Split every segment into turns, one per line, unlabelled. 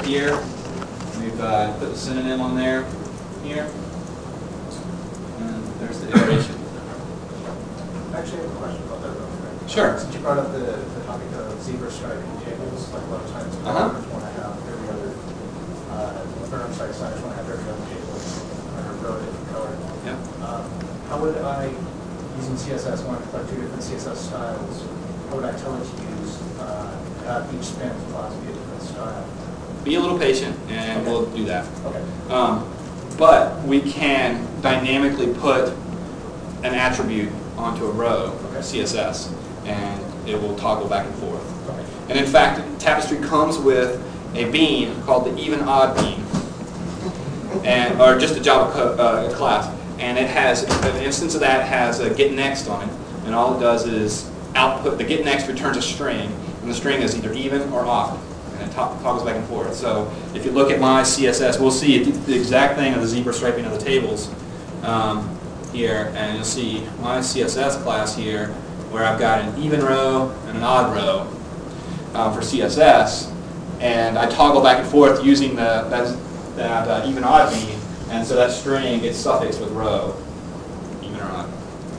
it here. We've put the synonym on there, here. And there's the iteration.
Actually, I have a question about that real quick.
Sure.
Since you brought up the topic of zebra striping tables, like a lot of times developers want to have every other, signers want to have every other table or row a different color.
Yeah.
How would I, using CSS, want to collect two different CSS styles, how would I tell it to use each span class be a different style?
Be a little patient, and we'll do that.
Okay.
But we can dynamically put an attribute onto a row, CSS, and it will toggle back and forth.
Okay.
And in fact, Tapestry comes with a bean called the even-odd bean, or just a Java class, and it has an instance of that has a getNext on it, and all it does is output. The getNext returns a string, and the string is either even or odd, and it toggles back and forth. So if you look at my CSS, we'll see the exact thing of the zebra striping of the tables here, and you'll see my CSS class here, where I've got an even row and an odd row for CSS, and I toggle back and forth using that even odd bean, and so that string gets suffixed with row, even or odd.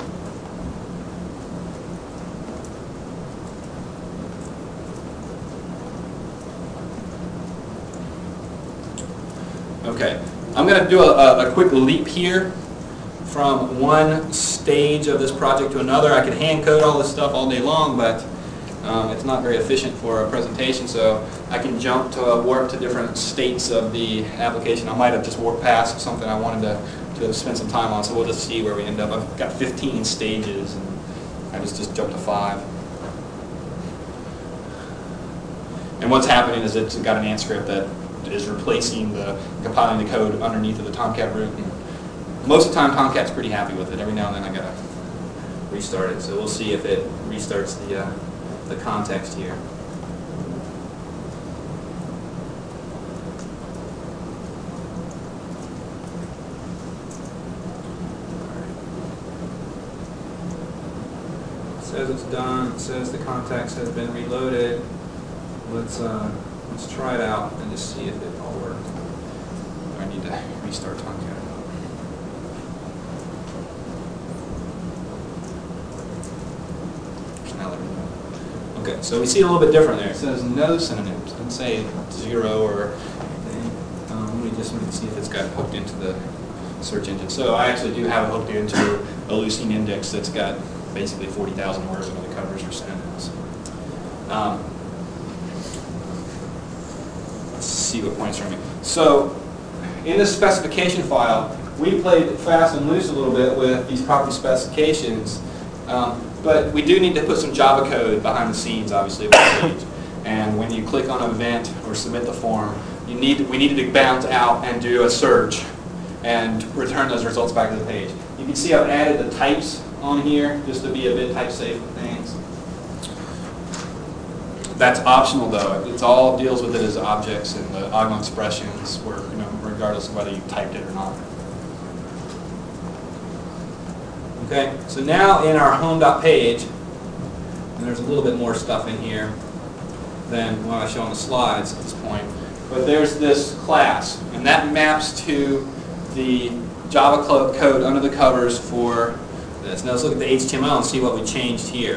Okay, I'm going to do a quick leap here from one stage of this project to another. I could hand code all this stuff all day long, but it's not very efficient for a presentation, so I can jump to warp to different states of the application. I might have just warped past something I wanted to spend some time on, so we'll just see where we end up. I've got 15 stages, and I just jumped to 5. And what's happening is it's got an ant script that is replacing compiling the code underneath of the Tomcat root. And most of the time, Tomcat's pretty happy with it. Every now and then, I gotta restart it. So we'll see if it restarts the context here. It says it's done. It says the context has been reloaded. Let's try it out and just see if it all worked. I need to restart Tomcat. Okay, so we see a little bit different there. It says no synonyms. It doesn't say 0 or anything. Let me see if it's got hooked into the search engine. So I actually do have it hooked into a Lucene index that's got basically 40,000 words of the covers or synonyms. Let's see what points from me. So in this specification file, we played fast and loose a little bit with these property specifications. But we do need to put some Java code behind the scenes, obviously, with the page. And when you click on an event or submit the form, we needed to bounce out and do a search and return those results back to the page. You can see I've added the types on here just to be a bit type safe with things. That's optional, though. It all deals with it as objects and the oglin expressions, where, regardless of whether you typed it or not. Okay, so now in our home.page, and there's a little bit more stuff in here than what I show on the slides at this point, but there's this class, and that maps to the Java code under the covers for this. Now let's look at the HTML and see what we changed here.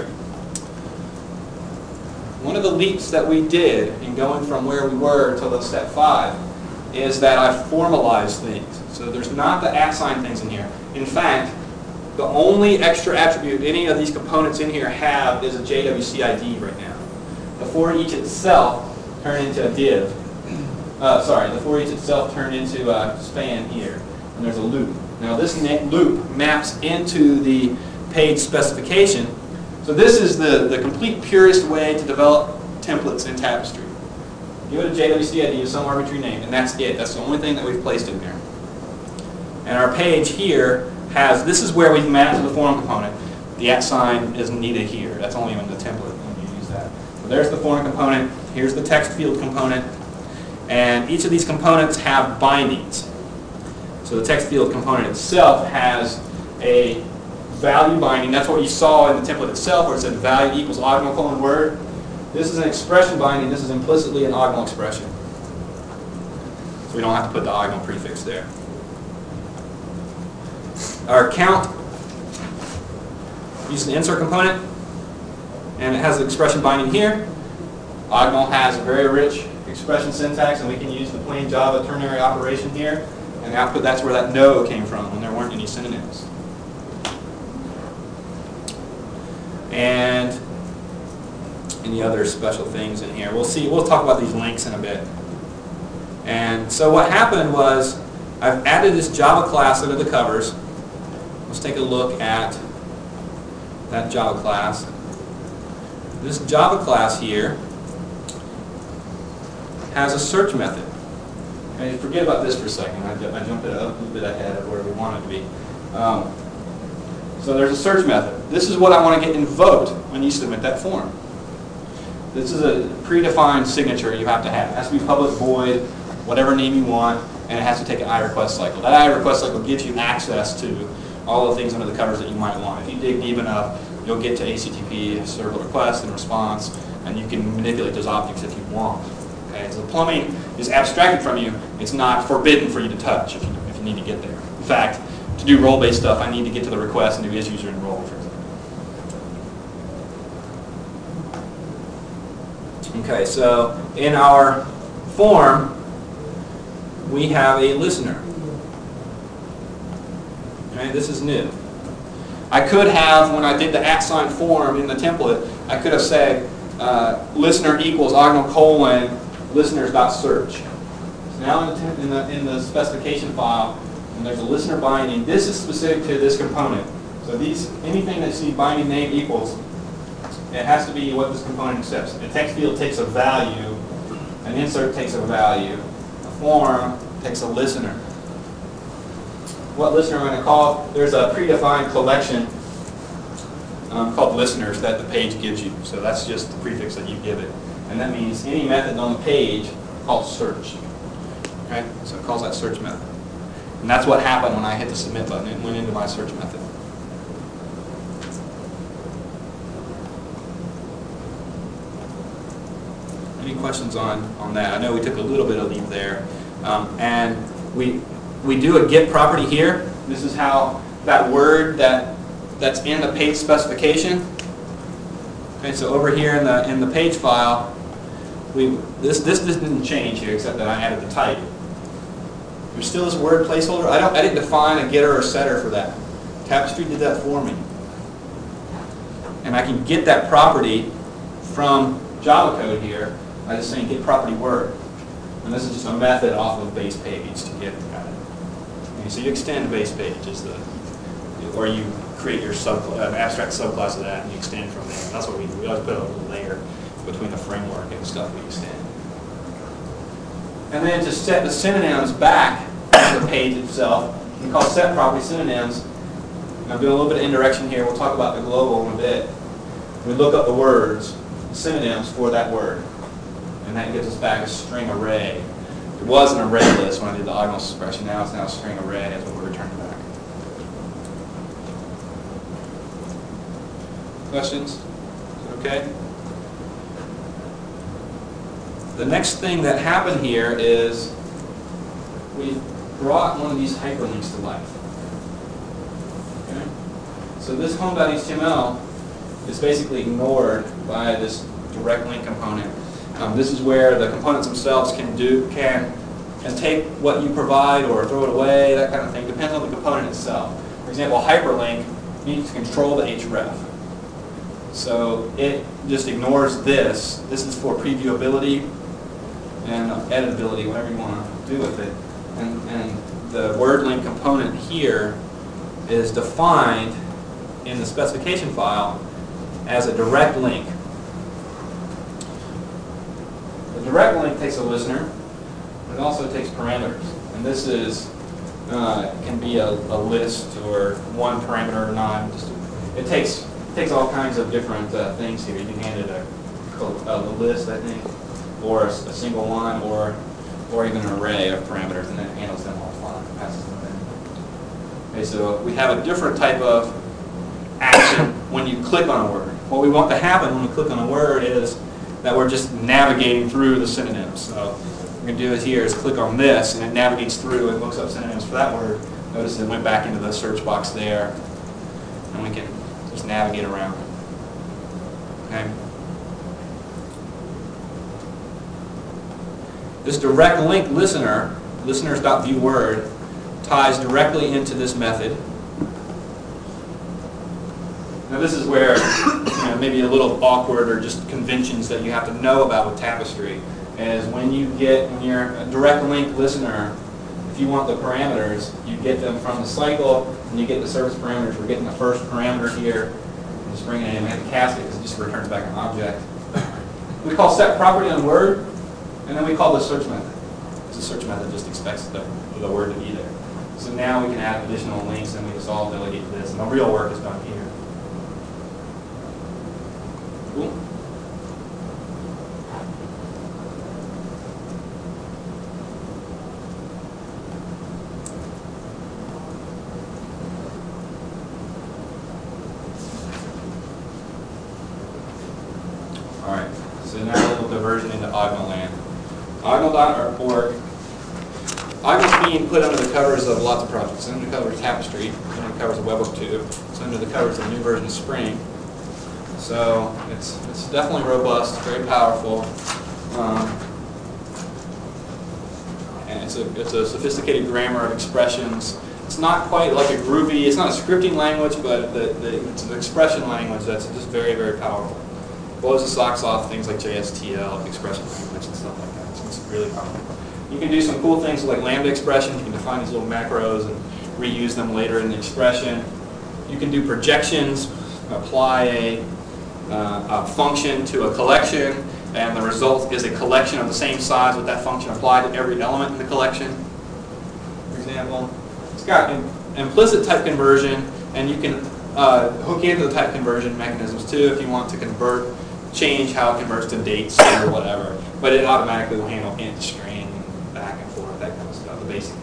One of the leaps that we did in going from where we were to the step 5 is that I formalized things. So there's not the @ sign things in here. In fact, the only extra attribute any of these components in here have is a JWC ID right now. The for each itself turned into a div. The for each itself turned into a span here, and there's a loop. Now this loop maps into the page specification. So this is the complete purest way to develop templates in Tapestry. Give it a JWC ID of some arbitrary name, and that's it. That's the only thing that we've placed in there. And our page here this is where we've mapped to the form component. The @ sign isn't needed here. That's only in the template when you use that. So there's the form component. Here's the text field component. And each of these components have bindings. So the text field component itself has a value binding. That's what you saw in the template itself, where it said value equals ognal : word. This is an expression binding. This is implicitly an ognal expression. So we don't have to put the diagonal prefix there. Our count uses an insert component, and it has the expression binding here. Diagonal has a very rich expression syntax, and we can use the plain Java ternary operation here. And the output, that's where that no came from, when there weren't any synonyms. And any other special things in here. We'll see. We'll talk about these links in a bit. And so what happened was I've added this Java class under the covers. Let's take a look at that Java class. This Java class here has a search method. And forget about this for a second. I jumped it up a little bit ahead of where we want it to be. So there's a search method. This is what I want to get invoked when you submit that form. This is a predefined signature you have to have. It has to be public void, whatever name you want, and it has to take an iRequest cycle. That iRequest cycle gives you access to all the things under the covers that you might want. If you dig deep enough, you'll get to HTTP servlet request and response, and you can manipulate those objects if you want. Okay? So the plumbing is abstracted from you. It's not forbidden for you to touch if you need to get there. In fact, to do role-based stuff, I need to get to the request and do is-user enroll, for example. Okay, so in our form, we have a listener. Okay, this is new. I could have, when I did the @ form in the template, I could have said listener equals ; listeners.search. So now in the specification file, and there's a listener binding. This is specific to this component. So anything that you see binding name equals, it has to be what this component accepts. A text field takes a value, an insert takes a value, a form takes a listener. What listener I'm going to call, there's a predefined collection called listeners that the page gives you. So that's just the prefix that you give it. And that means any method on the page called search. Okay? So it calls that search method. And that's what happened when I hit the submit button. It went into my search method. Any questions on that? I know we took a little bit of leave there. And we do a get property here. This is how that word that's in the page specification. Okay, so over here in the page file, this didn't change here except that I added the type. There's still this word placeholder. I didn't define a getter or setter for that. Tapestry did that for me. And I can get that property from Java code here by just saying get property word. And this is just a method off of base page to get at it. Okay, so you extend base page or you create your abstract subclass of that and you extend from there. That's what we do. We always put a little layer between the framework and the stuff we extend. And then to set the synonyms back to the page itself, we call set property synonyms. And I'm doing a little bit of indirection here. We'll talk about the global in a bit. We look up the words, synonyms for that word. And that gives us back a string array. It was an array list when I did the diagonal expression. Now it's a string array. That's what we're returning back. Questions? Is it okay? The next thing that happened here is we brought one of these hyperlinks to life. Okay? So this home.html is basically ignored by this direct link component. This is where the components themselves can take what you provide or throw it away, that kind of thing. Depends on the component itself. For example, hyperlink needs to control the href. So it just ignores this. This is for previewability and editability, whatever you want to do with it. And the word link component here is defined in the specification file as a direct link. The direct link takes a listener, but it also takes parameters. And this is can be a list or one parameter or not. It takes all kinds of different things here. You can hand it a list, I think, or a single one, or even an array of parameters, and it handles them all fine. Passes them in. Okay, so we have a different type of action when you click on a word. What we want to happen when we click on a word is that we're just navigating through the synonyms. So I'm going to do is here is click on this, and it navigates through and looks up synonyms for that word. Notice it went back into the search box there, and we can just navigate around. Okay. This direct link listener, listeners.viewWord, ties directly into this method. Now this is where maybe a little awkward or just conventions that you have to know about with Tapestry is when you're a direct link listener, if you want the parameters, you get them from the cycle and you get the service parameters. We're getting the first parameter here, and just bring it in. We have to cast it because it just returns back an object. We call set property on word, and then we call the search method. The search method just expects the word to be there. So now we can add additional links and we just all delegate this, and the real work is done here. Cool. All right, so now a little diversion into Ognal land. Ognal.org. Ognal's being put under the covers of lots of projects. It's under the covers of Tapestry, it's under the covers of Webhook 2, it's under the covers of the new version of Spring. So it's definitely robust, very powerful, and it's a sophisticated grammar of expressions. It's not quite like a groovy, it's not a scripting language, but it's an expression language that's just very, very powerful. Blows the socks off things like JSTL, expression language, and stuff like that. So it's really powerful. You can do some cool things like lambda expressions. You can define these little macros and reuse them later in the expression. You can do projections, apply a function to a collection, and the result is a collection of the same size with that function applied to every element in the collection. For example, it's got implicit type conversion, and you can hook into the type conversion mechanisms too if you want to change how it converts to dates or whatever. But it automatically will handle int, string, back and forth, that kind of stuff, the basics.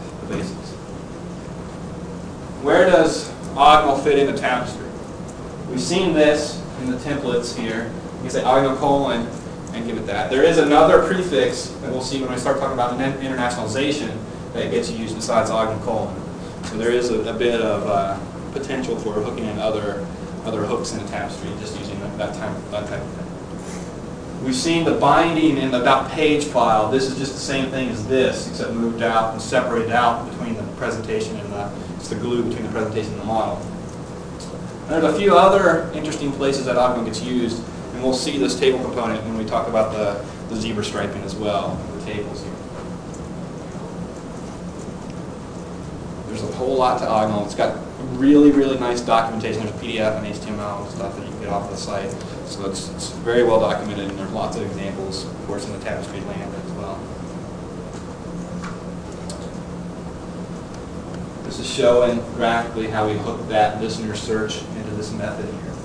Where does Ognal fit into Tapestry? We've seen this in the templates here. You can say Ognal colon and give it that. There is another prefix that we'll see when we start talking about internationalization that gets used besides Ognal colon. So there is a bit of potential for hooking in other hooks in the Tapestry, just using that type of thing. We've seen the binding in the .page file. This is just the same thing as this, except moved out and separated out between the presentation and it's the glue between the presentation and the model. And there's a few other interesting places that Ognal gets used, and we'll see this table component when we talk about the zebra striping as well, the tables here. There's a whole lot to Ognal. It's got really, really nice documentation. There's PDF and HTML and stuff that you can get off the site. So it's very well documented, and there's lots of examples, of course, in the Tapestry land as well. This is showing graphically how we hook that listener search into this method here.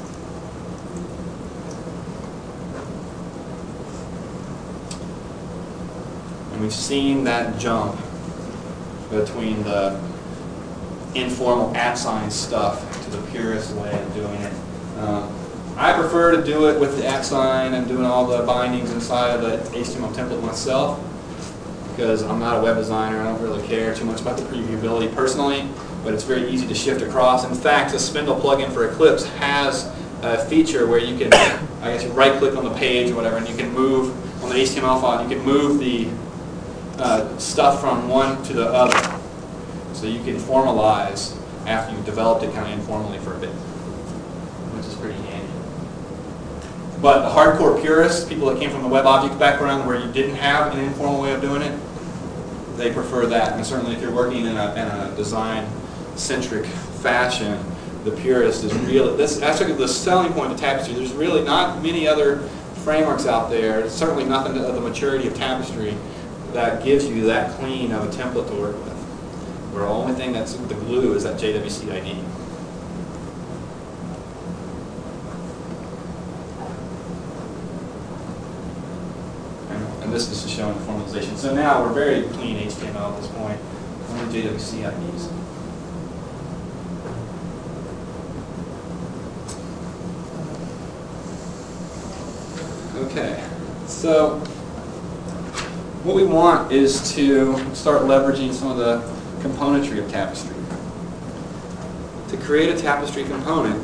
And we've seen that jump between the informal @sign stuff to the purest way of doing it. I prefer to do it with the @sign and doing all the bindings inside of the HTML template myself, because I'm not a web designer. I don't really care too much about the previewability personally, but it's very easy to shift across. In fact, the Spindle plugin for Eclipse has a feature where you can, I guess, you right-click on the page or whatever, and you can move on the HTML file. You can move the stuff from one to the other, so you can formalize after you've developed it kind of informally for a bit, which is pretty handy. But the hardcore purists, people that came from the WebObjects background where you didn't have an informal way of doing it, they prefer that. And certainly if you're working in a design-centric fashion, the purist is really, that's actually the selling point of Tapestry. There's really not many other frameworks out there, certainly nothing of the maturity of Tapestry that gives you that clean of a template to work with. Where the only thing that's the glue is that JWC ID. And this is just showing the formalization. So now we're very clean HTML at this point, only JWC IDs. Okay, so what we want is to start leveraging some of the componentry of Tapestry. To create a Tapestry component,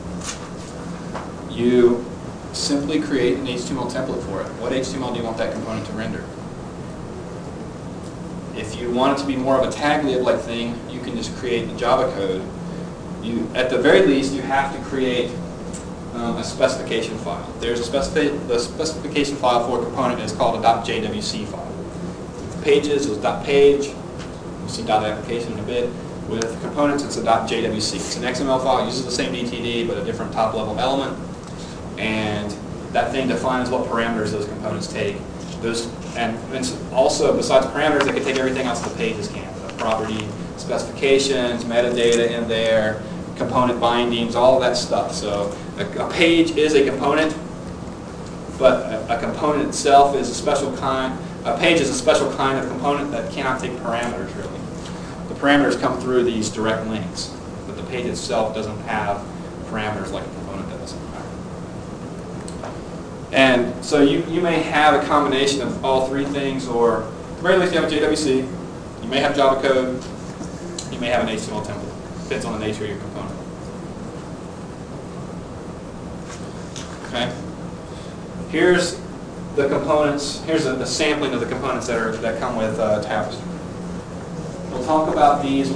you simply create an HTML template for it. What HTML do you want that component to render? If you want it to be more of a taglib-like thing, you can just create the Java code. At the very least, you have to create a specification file. There's the specification file for a component is called a .jwc file. With pages, it's .page. We'll see .application in a bit. With components, it's a .jwc. It's an XML file. It uses the same DTD, but a different top-level element. And that thing defines what parameters those components take. And also, besides parameters, it can take everything else the pages can. The property specifications, metadata in there, component bindings, all of that stuff. So a page is a component, but a component itself is a special kind. A page is a special kind of component that cannot take parameters, really. The parameters come through these direct links, but the page itself doesn't have parameters like a component does. And so you may have a combination of all three things, or at the very least you have a JWC, you may have Java code, you may have an HTML template. Depends on the nature of your component. Okay. Here's the components. Here's the sampling of the components that come with Tapestry. We'll talk about these